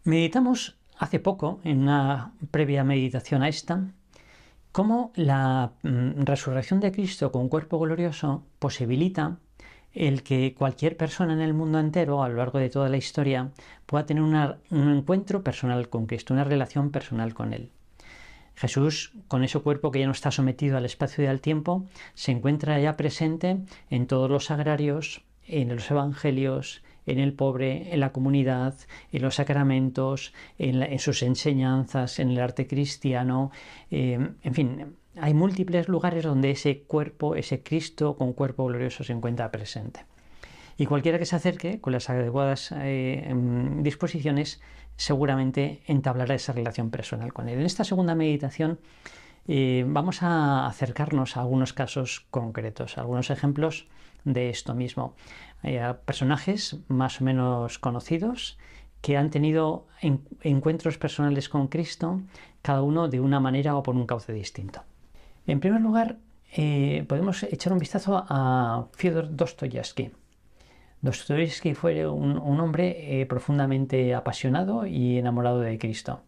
Meditamos hace poco, en una previa meditación a esta, cómo la resurrección de Cristo con cuerpo glorioso posibilita el que cualquier persona en el mundo entero, a lo largo de toda la historia, pueda tener un encuentro personal con Cristo, una relación personal con Él. Jesús, con ese cuerpo que ya no está sometido al espacio y al tiempo, se encuentra ya presente en todos los sagrarios, en los evangelios, en el pobre, en la comunidad, en los sacramentos, en sus enseñanzas, en el arte cristiano, en fin, hay múltiples lugares donde ese cuerpo, ese Cristo con cuerpo glorioso se encuentra presente. Y cualquiera que se acerque con las adecuadas disposiciones seguramente entablará esa relación personal con Él. En esta segunda meditación vamos a acercarnos a algunos casos concretos, a algunos ejemplos de esto mismo. A personajes más o menos conocidos que han tenido encuentros personales con Cristo, cada uno de una manera o por un cauce distinto. En primer lugar, podemos echar un vistazo a Fyodor Dostoyevsky. Dostoyevsky fue un hombre profundamente apasionado y enamorado de Cristo.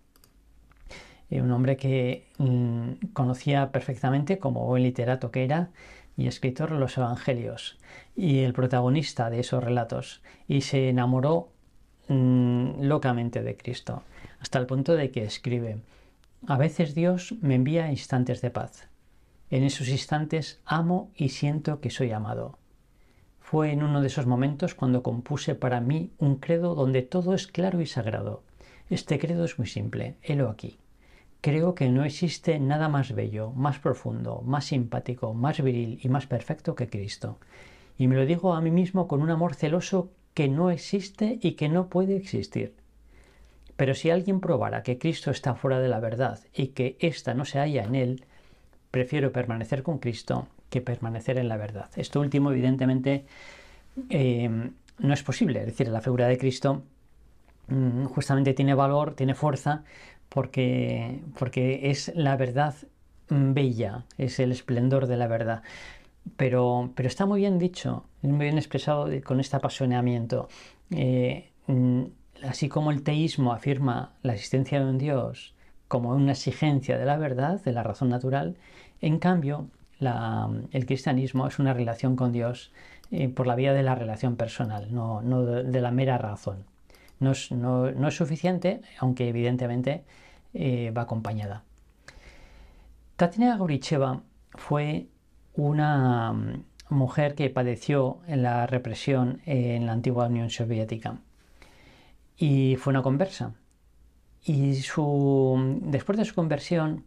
Un hombre que conocía perfectamente, como buen literato que era, y escritor, los evangelios, y el protagonista de esos relatos, y se enamoró locamente de Cristo, hasta el punto de que escribe: a veces Dios me envía instantes de paz. En esos instantes amo y siento que soy amado. Fue en uno de esos momentos cuando compuse para mí un credo donde todo es claro y sagrado. Este credo es muy simple, helo aquí. Creo que no existe nada más bello, más profundo, más simpático, más viril y más perfecto que Cristo. Y me lo digo a mí mismo con un amor celoso que no existe y que no puede existir. Pero si alguien probara que Cristo está fuera de la verdad y que ésta no se halla en él, prefiero permanecer con Cristo que permanecer en la verdad. Esto último, evidentemente, no es posible. Es decir, la figura de Cristo justamente tiene valor, tiene fuerza, porque es la verdad bella, es el esplendor de la verdad. Pero está muy bien dicho, muy bien expresado con este apasionamiento. Así como el teísmo afirma la existencia de un Dios como una exigencia de la verdad, de la razón natural, en cambio, el cristianismo es una relación con Dios por la vía de la relación personal, no de la mera razón. No es suficiente, aunque evidentemente va acompañada. Tatiana Gouricheva fue una mujer que padeció en la represión en la antigua Unión Soviética y fue una conversa. Y después de su conversión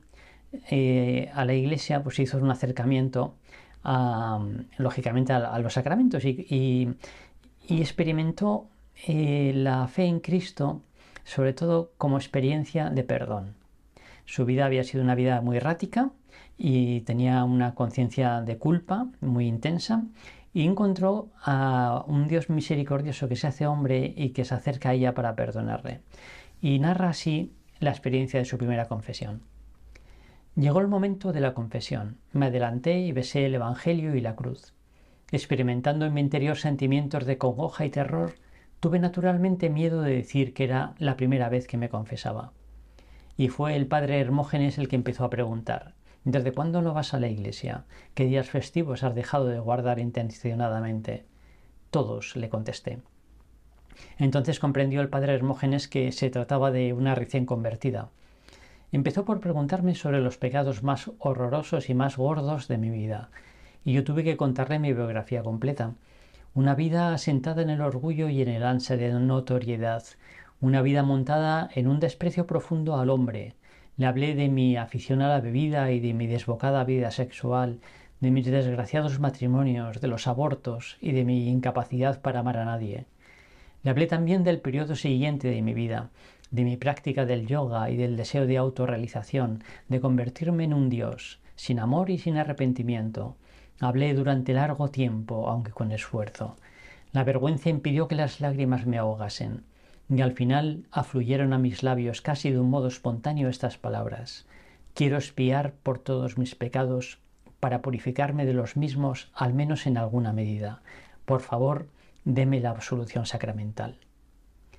a la Iglesia, pues hizo un acercamiento lógicamente a los sacramentos y experimentó la fe en Cristo, sobre todo como experiencia de perdón. Su vida había sido una vida muy errática y tenía una conciencia de culpa muy intensa, y encontró a un Dios misericordioso que se hace hombre y que se acerca a ella para perdonarle. Y narra así la experiencia de su primera confesión. Llegó el momento de la confesión. Me adelanté y besé el Evangelio y la cruz. Experimentando en mi interior sentimientos de congoja y terror, tuve naturalmente miedo de decir que era la primera vez que me confesaba. Y fue el padre Hermógenes el que empezó a preguntar: ¿desde cuándo no vas a la iglesia? ¿Qué días festivos has dejado de guardar intencionadamente? Todos, le contesté. Entonces comprendió el padre Hermógenes que se trataba de una recién convertida. Empezó por preguntarme sobre los pecados más horrorosos y más gordos de mi vida, y yo tuve que contarle mi biografía completa. Una vida asentada en el orgullo y en el ansia de notoriedad, una vida montada en un desprecio profundo al hombre. Le hablé de mi afición a la bebida y de mi desbocada vida sexual, de mis desgraciados matrimonios, de los abortos y de mi incapacidad para amar a nadie. Le hablé también del periodo siguiente de mi vida, de mi práctica del yoga y del deseo de autorrealización, de convertirme en un dios, sin amor y sin arrepentimiento. Hablé durante largo tiempo, aunque con esfuerzo. La vergüenza impidió que las lágrimas me ahogasen, y al final afluyeron a mis labios casi de un modo espontáneo estas palabras: quiero expiar por todos mis pecados para purificarme de los mismos, al menos en alguna medida. Por favor, deme la absolución sacramental.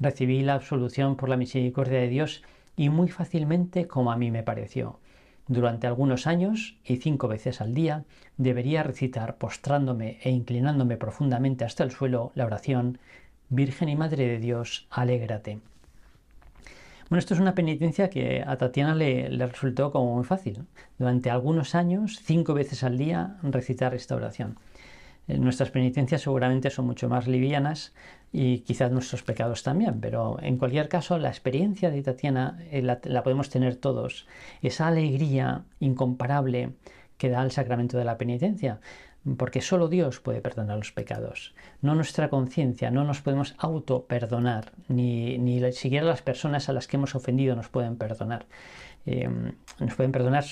recibí la absolución por la misericordia de Dios y muy fácilmente como a mí me pareció. Durante algunos años y 5 veces al día debería recitar, postrándome e inclinándome profundamente hasta el suelo, la oración: Virgen y Madre de Dios, alégrate. Bueno, esto es una penitencia que a Tatiana le resultó como muy fácil. Durante algunos años, 5 veces al día, recitar esta oración. Nuestras penitencias seguramente son mucho más livianas y quizás nuestros pecados también, pero en cualquier caso la experiencia de Tatiana la podemos tener todos. Esa alegría incomparable que da el sacramento de la penitencia, porque solo Dios puede perdonar los pecados, no nuestra conciencia, no nos podemos auto-perdonar, ni siquiera las personas a las que hemos ofendido nos pueden perdonar. Nos pueden perdonar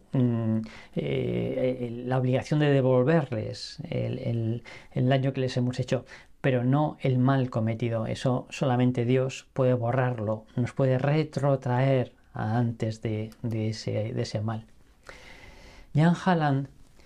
la obligación de devolverles el daño que les hemos hecho, pero no el mal cometido. Eso solamente Dios puede borrarlo, nos puede retrotraer a antes de ese mal. Jan Halland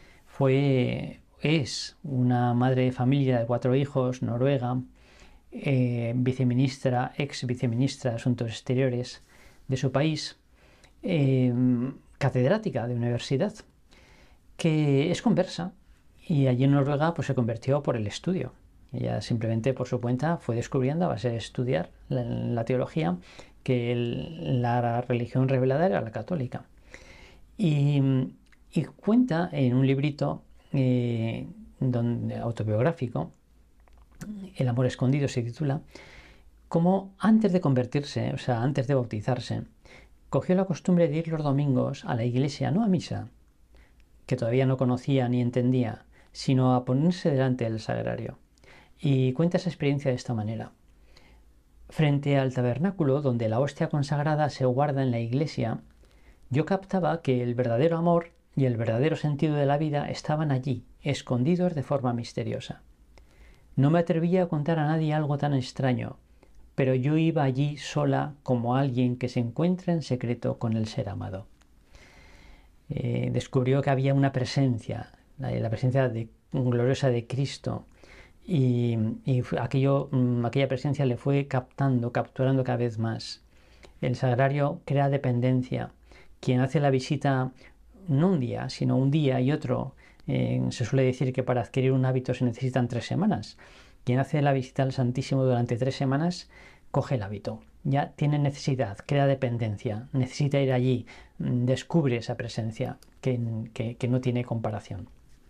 es una madre de familia de 4 hijos, noruega, viceministra, ex viceministra de Asuntos Exteriores de su país, catedrática de universidad, que es conversa y allí en Noruega pues se convirtió por el estudio. Ella simplemente por su cuenta fue descubriendo a base de estudiar la teología que la religión revelada era la católica. Y cuenta en un librito autobiográfico, El amor escondido se titula, cómo antes de convertirse, o sea, antes de bautizarse, cogió la costumbre de ir los domingos a la iglesia, no a misa, que todavía no conocía ni entendía, sino a ponerse delante del sagrario. Y cuenta esa experiencia de esta manera. Frente al tabernáculo, donde la hostia consagrada se guarda en la iglesia, yo captaba que el verdadero amor y el verdadero sentido de la vida estaban allí, escondidos de forma misteriosa. No me atrevía a contar a nadie algo tan extraño, pero yo iba allí sola como alguien que se encuentra en secreto con el ser amado. Descubrió que había una presencia, la presencia gloriosa de Cristo, y aquella presencia le fue capturando cada vez más. El sagrario crea dependencia. Quien hace la visita no un día, sino un día y otro, se suele decir que para adquirir un hábito se necesitan 3 semanas. Quien hace la visita al Santísimo durante 3 semanas coge el hábito, ya tiene necesidad, crea dependencia, necesita ir allí, descubre esa presencia que no tiene comparación.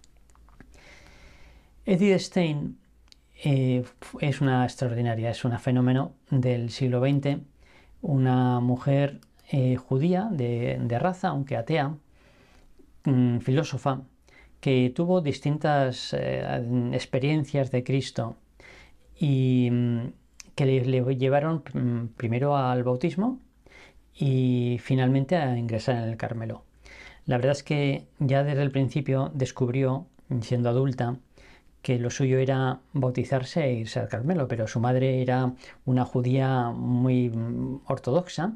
Edith Stein es una extraordinaria, es una fenómeno del siglo XX, una mujer judía de raza, aunque atea, filósofa, que tuvo distintas experiencias de Cristo y que le llevaron primero al bautismo y finalmente a ingresar en el Carmelo. La verdad es que ya desde el principio descubrió, siendo adulta, que lo suyo era bautizarse e irse al Carmelo, pero su madre era una judía muy ortodoxa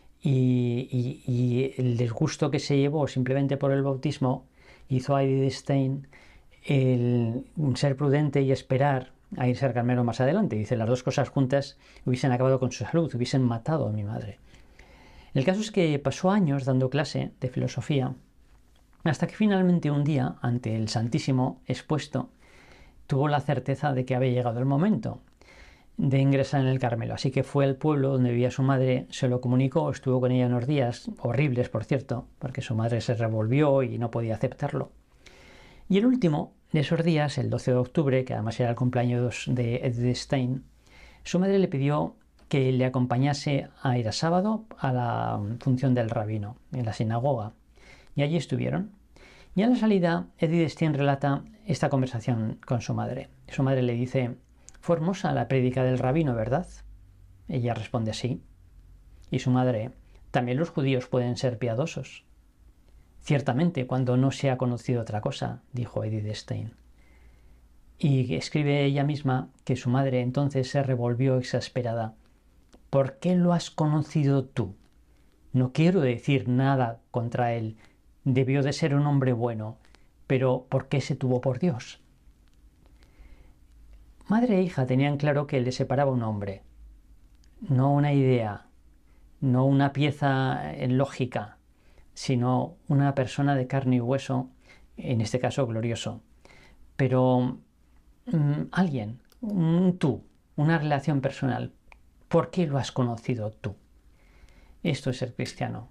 y el disgusto que se llevó simplemente por el bautismo hizo a Edith Stein el ser prudente y esperar a irse al Carmelo más adelante. Dice, las 2 cosas juntas hubiesen acabado con su salud, hubiesen matado a mi madre. El caso es que pasó años dando clase de filosofía, hasta que finalmente un día, ante el Santísimo expuesto, tuvo la certeza de que había llegado el momento de ingresar en el Carmelo. Así que fue al pueblo donde vivía su madre, se lo comunicó, estuvo con ella unos días, horribles por cierto, porque su madre se revolvió y no podía aceptarlo. Y el último de esos días, el 12 de octubre, que además era el cumpleaños de Edith Stein, su madre le pidió que le acompañase a ir a sábado a la función del rabino en la sinagoga. Y allí estuvieron. Y a la salida, Edith Stein relata esta conversación con su madre. Su madre le dice, «Fue hermosa la prédica del rabino, ¿verdad?» Ella responde sí. Y su madre, «También los judíos pueden ser piadosos». «Ciertamente, cuando no se ha conocido otra cosa», dijo Edith Stein. Y escribe ella misma que su madre entonces se revolvió exasperada. «¿Por qué lo has conocido tú? No quiero decir nada contra él. Debió de ser un hombre bueno, pero ¿por qué se tuvo por Dios?» Madre e hija tenían claro que les separaba un hombre. no una idea, no una pieza lógica, sino una persona de carne y hueso, en este caso glorioso. Pero alguien, tú, una relación personal. ¿Por qué lo has conocido tú? Esto es ser cristiano.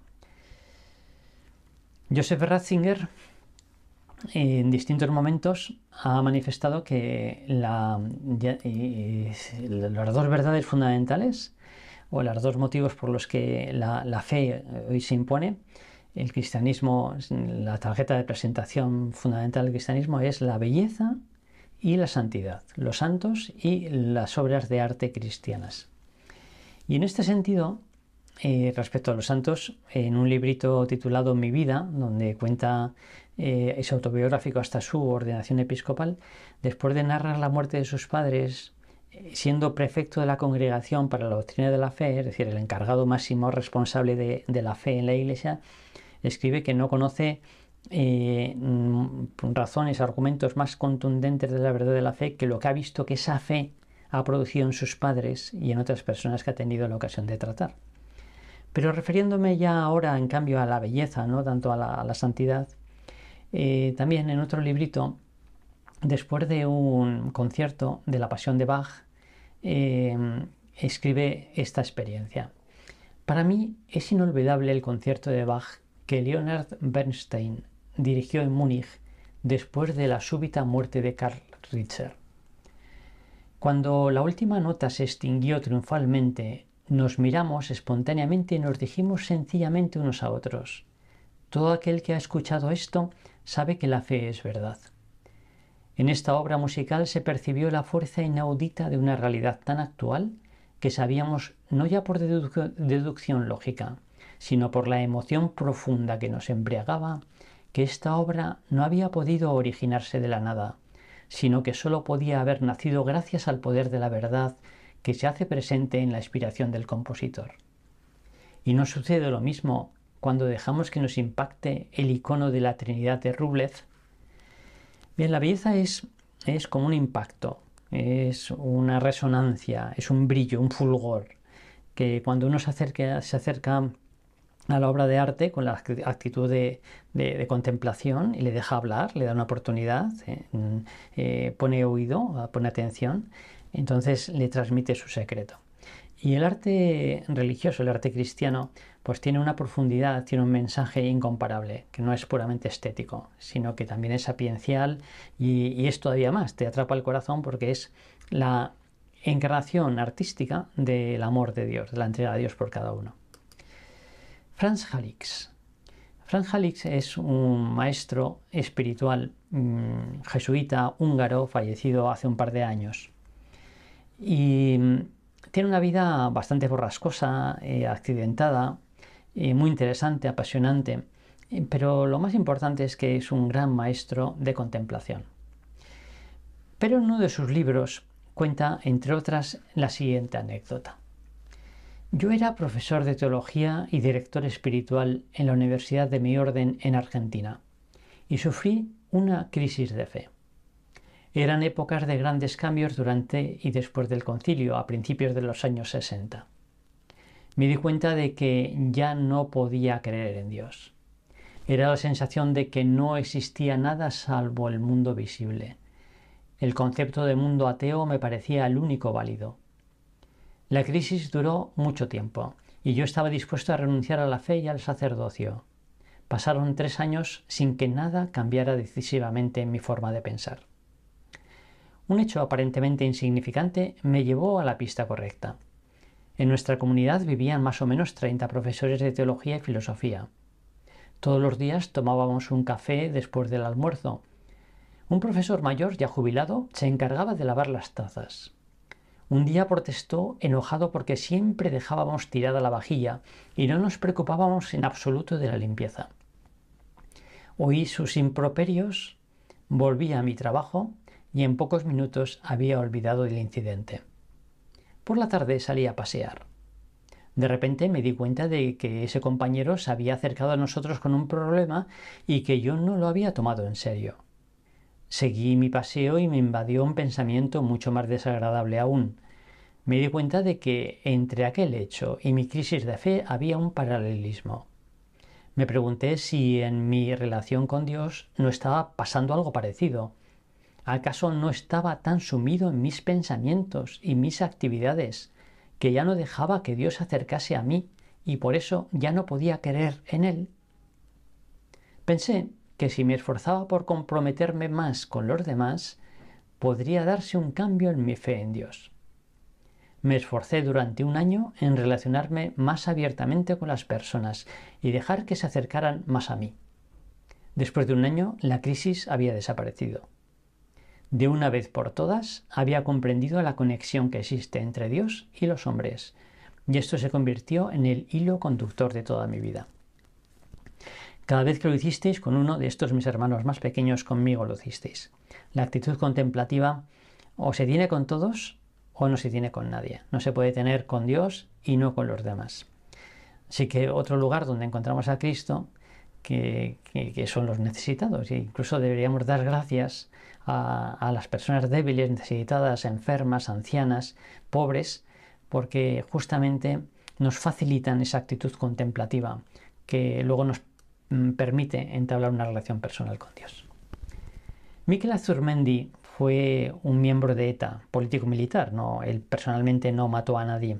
Joseph Ratzinger en distintos momentos ha manifestado que las dos verdades fundamentales o los dos motivos por los que la fe hoy se impone, el cristianismo, la tarjeta de presentación fundamental del cristianismo es la belleza y la santidad, los santos y las obras de arte cristianas. Y en este sentido, respecto a los santos, en un librito titulado Mi vida, donde cuenta, es autobiográfico hasta su ordenación episcopal, después de narrar la muerte de sus padres, siendo prefecto de la Congregación para la Doctrina de la Fe, es decir, el encargado máximo responsable de la fe en la Iglesia, escribe que no conoce razones, argumentos más contundentes de la verdad de la fe que lo que ha visto que esa fe ha producido en sus padres y en otras personas que ha tenido la ocasión de tratar. Pero refiriéndome ya ahora, en cambio, a la belleza, no tanto a la santidad, también en otro librito, después de un concierto de la Pasión de Bach, escribe esta experiencia. Para mí es inolvidable el concierto de Bach que Leonard Bernstein dirigió en Múnich después de la súbita muerte de Karl Richter. Cuando la última nota se extinguió triunfalmente, nos miramos espontáneamente y nos dijimos sencillamente unos a otros: todo aquel que ha escuchado esto sabe que la fe es verdad. En esta obra musical se percibió la fuerza inaudita de una realidad tan actual que sabíamos no ya por deducción lógica, sino por la emoción profunda que nos embriagaba, que esta obra no había podido originarse de la nada, sino que sólo podía haber nacido gracias al poder de la verdad que se hace presente en la inspiración del compositor. Y no sucede lo mismo cuando dejamos que nos impacte el icono de la Trinidad de Rublev. Bien, la belleza es como un impacto, es una resonancia, es un brillo, un fulgor, que cuando uno se acerca a la obra de arte con la actitud de contemplación y le deja hablar, le da una oportunidad, pone oído, pone atención, entonces le transmite su secreto. Y el arte religioso, el arte cristiano, pues tiene una profundidad, tiene un mensaje incomparable, que no es puramente estético, sino que también es sapiencial y es todavía más, te atrapa el corazón porque es la encarnación artística del amor de Dios, de la entrega de Dios por cada uno. Franz Halix. Franz Halix es un maestro espiritual jesuita húngaro fallecido hace un par de años. Y tiene una vida bastante borrascosa, accidentada, muy interesante, apasionante, pero lo más importante es que es un gran maestro de contemplación. Pero en uno de sus libros cuenta, entre otras, la siguiente anécdota. Yo era profesor de teología y director espiritual en la Universidad de mi orden en Argentina y sufrí una crisis de fe. Eran épocas de grandes cambios durante y después del concilio, a principios de los años 60. Me di cuenta de que ya no podía creer en Dios. Era la sensación de que no existía nada salvo el mundo visible. El concepto de mundo ateo me parecía el único válido. La crisis duró mucho tiempo y yo estaba dispuesto a renunciar a la fe y al sacerdocio. Pasaron 3 años sin que nada cambiara decisivamente en mi forma de pensar. Un hecho aparentemente insignificante me llevó a la pista correcta. En nuestra comunidad vivían más o menos 30 profesores de teología y filosofía. Todos los días tomábamos un café después del almuerzo. Un profesor mayor, ya jubilado, se encargaba de lavar las tazas. Un día protestó enojado porque siempre dejábamos tirada la vajilla y no nos preocupábamos en absoluto de la limpieza. Oí sus improperios, volví a mi trabajo y en pocos minutos había olvidado el incidente. Por la tarde salí a pasear. De repente me di cuenta de que ese compañero se había acercado a nosotros con un problema y que yo no lo había tomado en serio. Seguí mi paseo y me invadió un pensamiento mucho más desagradable aún. me di cuenta de que entre aquel hecho y mi crisis de fe había un paralelismo. Me pregunté si en mi relación con Dios no estaba pasando algo parecido. ¿Acaso no estaba tan sumido en mis pensamientos y mis actividades que ya no dejaba que Dios se acercase a mí y por eso ya no podía creer en Él? Pensé que si me esforzaba por comprometerme más con los demás, podría darse un cambio en mi fe en Dios. Me esforcé durante un año en relacionarme más abiertamente con las personas y dejar que se acercaran más a mí. Después de un año, la crisis había desaparecido. De una vez por todas, había comprendido la conexión que existe entre Dios y los hombres, y esto se convirtió en el hilo conductor de toda mi vida. Cada vez que lo hicisteis con uno de estos mis hermanos más pequeños, conmigo lo hicisteis. La actitud contemplativa o se tiene con todos o no se tiene con nadie. No se puede tener con Dios y no con los demás. Así que otro lugar donde encontramos a Cristo, que son los necesitados. E incluso deberíamos dar gracias a las personas débiles, necesitadas, enfermas, ancianas, pobres, porque justamente nos facilitan esa actitud contemplativa que luego nos permite entablar una relación personal con Dios. Miquel Azurmendi fue un miembro de ETA, político-militar, él personalmente no mató a nadie.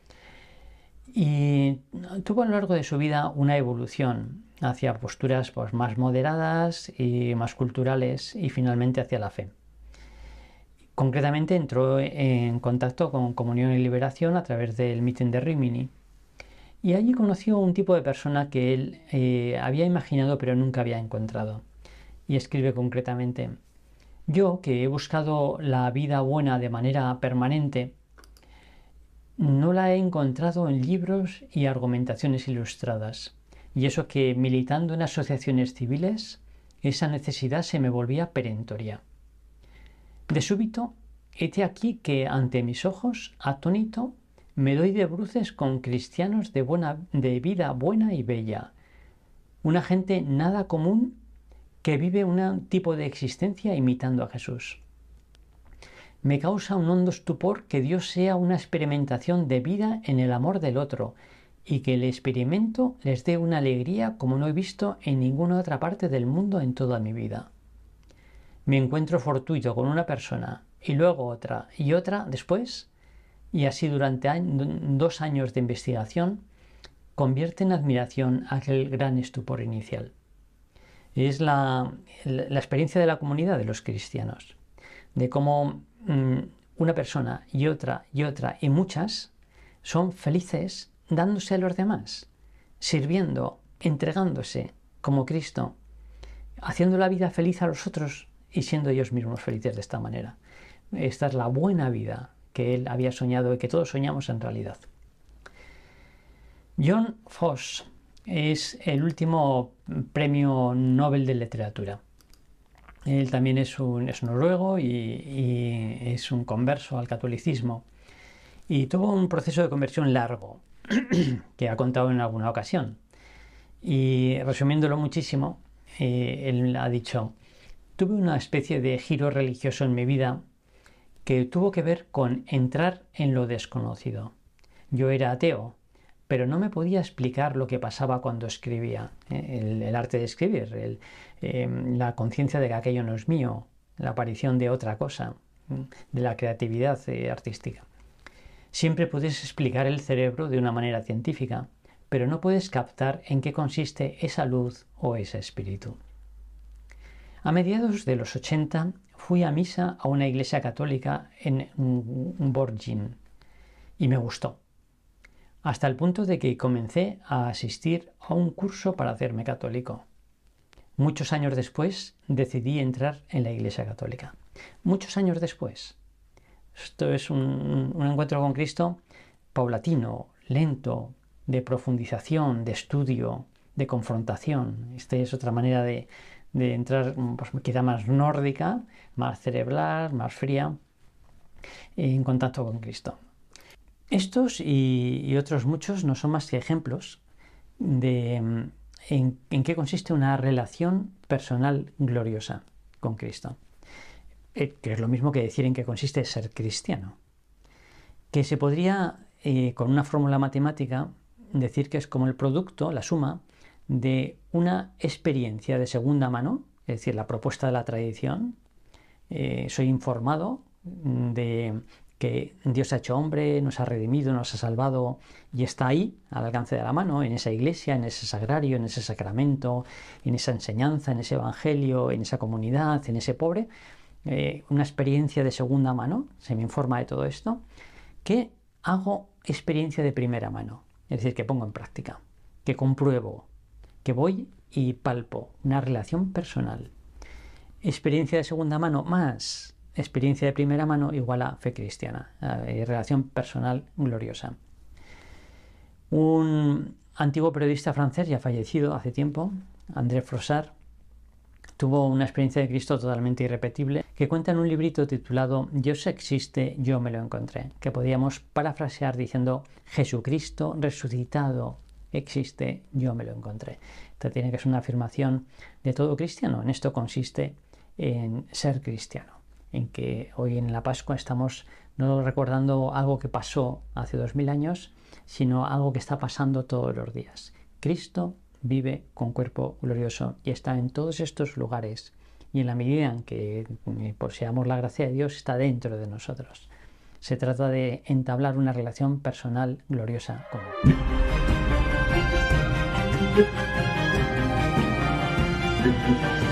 Y tuvo a lo largo de su vida una evolución hacia posturas más moderadas y más culturales y finalmente hacia la fe. Concretamente entró en contacto con Comunión y Liberación a través del mitin de Rímini. Y allí conoció un tipo de persona que él había imaginado pero nunca había encontrado. Y escribe concretamente: yo, que he buscado la vida buena de manera permanente, no la he encontrado en libros y argumentaciones ilustradas. Y eso que, militando en asociaciones civiles, esa necesidad se me volvía perentoria. De súbito, hete aquí que ante mis ojos, atónito, me doy de bruces con cristianos de vida buena y bella, una gente nada común que vive un tipo de existencia imitando a Jesús. Me causa un hondo estupor que Dios sea una experimentación de vida en el amor del otro y que el experimento les dé una alegría como no he visto en ninguna otra parte del mundo en toda mi vida. Me encuentro fortuito con una persona y luego otra y otra después, y así durante 2 años de investigación, convierte en admiración aquel gran estupor inicial. Es la experiencia de la comunidad de los cristianos, de cómo una persona y otra y muchas son felices dándose a los demás, sirviendo, entregándose como Cristo, haciendo la vida feliz a los otros y siendo ellos mismos felices de esta manera. Esta es la buena vida que él había soñado y que todos soñamos en realidad. John Foss es el último premio Nobel de literatura. Él también es noruego y es un converso al catolicismo. Y tuvo un proceso de conversión largo, que ha contado en alguna ocasión. Y resumiéndolo muchísimo, él ha dicho: tuve una especie de giro religioso en mi vida que tuvo que ver con entrar en lo desconocido. Yo era ateo, pero no me podía explicar lo que pasaba cuando escribía, el arte de escribir, la conciencia de que aquello no es mío, la aparición de otra cosa, de la creatividad artística. Siempre puedes explicar el cerebro de una manera científica, pero no puedes captar en qué consiste esa luz o ese espíritu. A mediados de los 80 fui a misa a una iglesia católica en Borgin y me gustó, hasta el punto de que comencé a asistir a un curso para hacerme católico. Muchos años después decidí entrar en la iglesia católica. Muchos años después. Esto es un encuentro con Cristo paulatino, lento, de profundización, de estudio, de confrontación. Esta es otra manera de entrar, pues, quizá más nórdica, más cerebral, más fría, en contacto con Cristo. Estos y otros muchos no son más que ejemplos de en qué consiste una relación personal gloriosa con Cristo. Que es lo mismo que decir en qué consiste ser cristiano. que se podría, con una fórmula matemática, decir que es como el producto, la suma, de una experiencia de segunda mano, es decir, la propuesta de la tradición. Soy informado de que Dios ha hecho hombre, nos ha redimido, nos ha salvado y está ahí, al alcance de la mano, en esa iglesia, en ese sagrario, en ese sacramento, en esa enseñanza, en ese evangelio, en esa comunidad, en ese pobre. Una experiencia de segunda mano, se me informa de todo esto, que hago experiencia de primera mano, es decir, que pongo en práctica, que compruebo, que voy y palpo, una relación personal. Experiencia de segunda mano más experiencia de primera mano igual a fe cristiana, relación personal gloriosa. Un antiguo periodista francés, ya fallecido hace tiempo, André Frossard, tuvo una experiencia de Cristo totalmente irrepetible que cuenta en un librito titulado Dios existe, yo me lo encontré, que podíamos parafrasear diciendo Jesucristo resucitado existe, yo me lo encontré. Esto tiene que ser una afirmación de todo cristiano. En esto consiste en ser cristiano, en que hoy en la Pascua estamos no recordando algo que pasó hace 2000 años, sino algo que está pasando todos los días. Cristo vive con cuerpo glorioso y está en todos estos lugares, y en la medida en que poseamos la gracia de Dios está dentro de nosotros. Se trata de entablar una relación personal gloriosa con Él.